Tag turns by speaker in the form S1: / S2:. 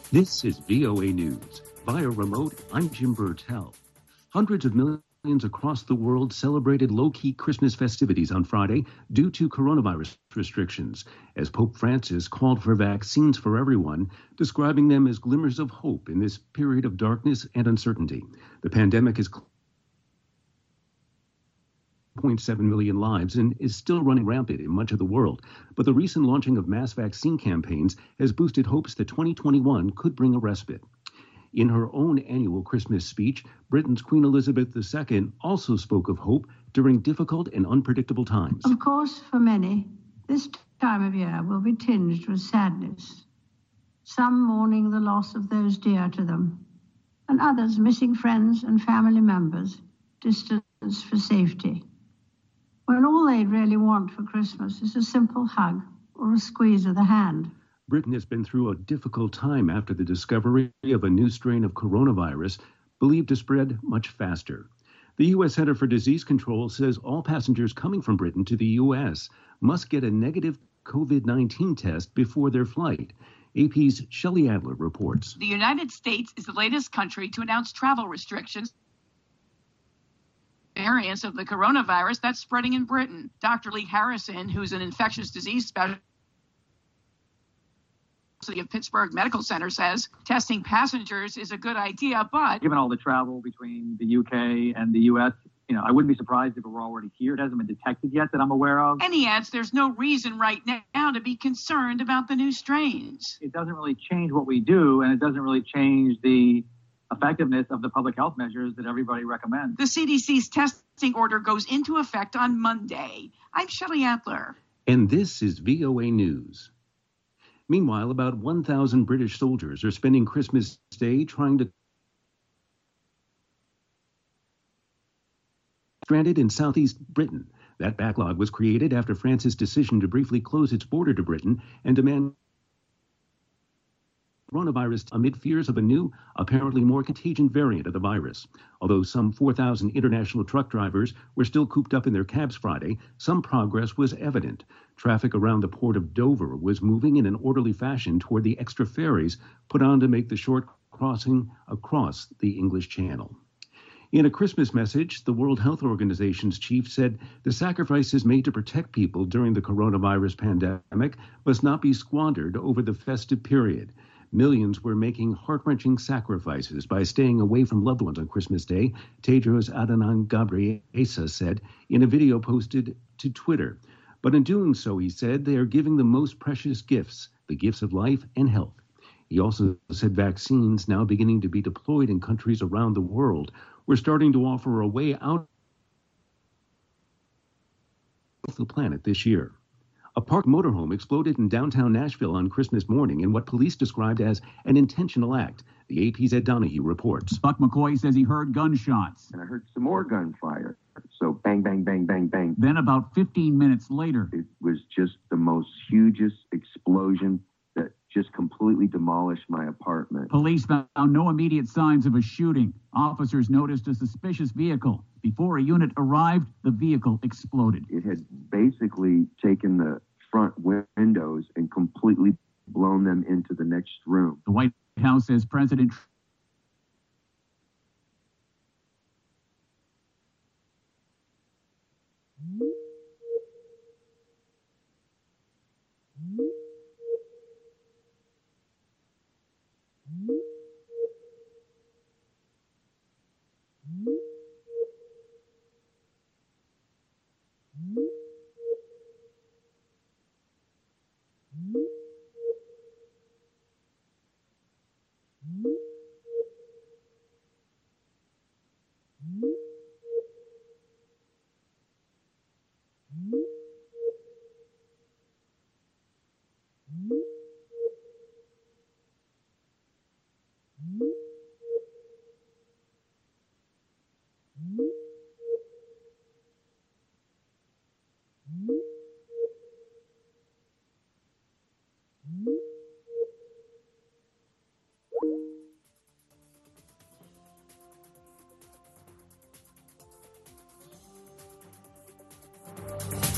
S1: This is VOA News. Via remote, I'm Jim Burtell. Hundreds of millions across the world celebrated low-key Christmas festivities on Friday due to coronavirus restrictions, as Pope Francis called for vaccines for everyone, describing them as glimmers of hope in this period of darkness and uncertainty. The pandemic is 0.7 million lives and is still running rampant in much of the world. But the recent launching of mass vaccine campaigns has boosted hopes that 2021 could bring a respite. In her own annual Christmas speech, Britain's Queen Elizabeth II also spoke of hope during difficult and unpredictable times.
S2: Of course, for many, this time of year will be tinged with sadness. Some mourning the loss of those dear to them, and others missing friends and family members, distanced for safety. When all they'd really want for Christmas is a simple hug or a squeeze of the hand.
S1: Britain has been through a difficult time after the discovery of a new strain of coronavirus believed to spread much faster. The U.S. Center for Disease Control says all passengers coming from Britain to the U.S. must get a negative COVID-19 test before their flight. AP's Shelley Adler reports.
S3: The United States is the latest country to announce travel restrictions. Variants of the coronavirus that's spreading in Britain. Dr. Lee Harrison, who's an infectious disease specialist of Pittsburgh Medical Center, says testing passengers is a good idea, but
S4: given all the travel between the UK and the US, I wouldn't be surprised if it were already here. It hasn't been detected yet that I'm aware of.
S3: And he adds there's no reason right now to be concerned about the new strains.
S4: It doesn't really change what we do, and it doesn't really change the effectiveness of the public health measures that everybody recommends.
S3: The CDC's testing order goes into effect on Monday. I'm Shelley Adler.
S1: And this is VOA News. Meanwhile, about 1,000 British soldiers are spending Christmas Day trying to stranded in southeast Britain. That backlog was created after France's decision to briefly close its border to Britain and demand coronavirus amid fears of a new, apparently more contagious variant of the virus. Although some 4,000 international truck drivers were still cooped up in their cabs Friday, some progress was evident. Traffic around the port of Dover was moving in an orderly fashion toward the extra ferries put on to make the short crossing across the English Channel. In a Christmas message, the World Health Organization's chief said the sacrifices made to protect people during the coronavirus pandemic must not be squandered over the festive period. Millions were making heart-wrenching sacrifices by staying away from loved ones on Christmas Day, Tedros Adhanom Ghebreyesus said in a video posted to Twitter. But in doing so, he said, they are giving the most precious gifts, the gifts of life and health. He also said vaccines, now beginning to be deployed in countries around the world, were starting to offer a way out of the planet this year. A parked motorhome exploded in downtown Nashville on Christmas morning in what police described as an intentional act. The AP's Ed Donahue reports.
S5: Buck McCoy says he heard gunshots.
S6: And I heard some more gunfire. So bang, bang, bang, bang, bang.
S5: Then about 15 minutes later,
S6: it was just the most hugest explosion that just completely demolished my apartment.
S5: Police found no immediate signs of a shooting. Officers noticed a suspicious vehicle. Before a unit arrived, the vehicle exploded.
S6: It had basically taken the front windows and completely blown them into the next room.
S5: The White House says President